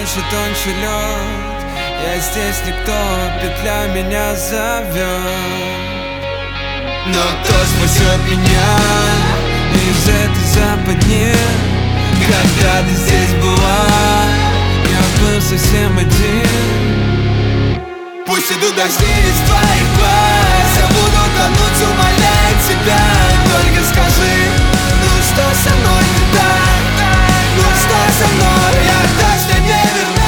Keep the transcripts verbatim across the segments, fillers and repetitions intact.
тоньше, тоньше лед. Я здесь никто, петля меня зовет. Но кто спасет меня из этой западни? Когда ты здесь была, я был совсем один. Пусть идут дожди из твоих глаз, я буду тонуть, умолять тебя. Только скажи, ну что со мной не так? Ну что со мной? Я точно не вернусь.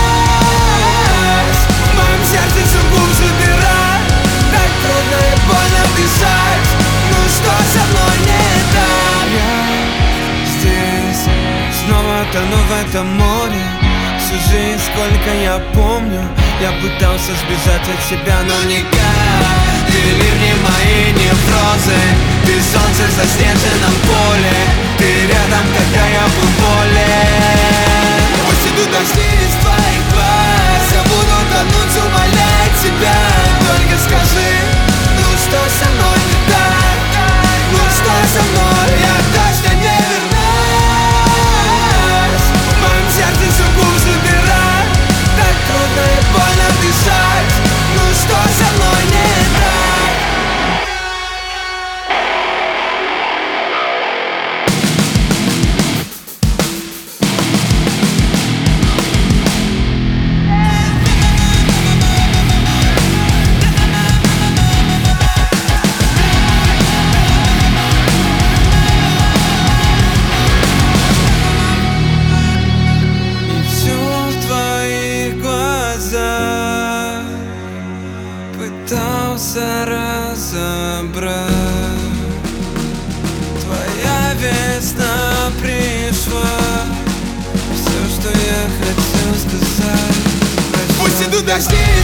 В моем сердце все глубже дыра. Так трудно и больно дышать. Ну что со мной не так? Я здесь снова тону в этом море. Всю жизнь, сколько я помню, я пытался сбежать от себя, но никак. Ты ливни мои неврозы, ты солнце в заснеженном поле, ты рядом, когда я был болен. Пусть идут дожди из твоих глаз, я буду тонуть, умолять тебя. Только скажи, ну что со мной не так? Ну что со мной? Я точно не вернусь. В моем сердце все глубже дыра. Так трудно и больно дышать. Ну что со мной не так? Пытался разобрать. Твоя весна пришла. Все, что я хотел сказать. Пусть идут дожди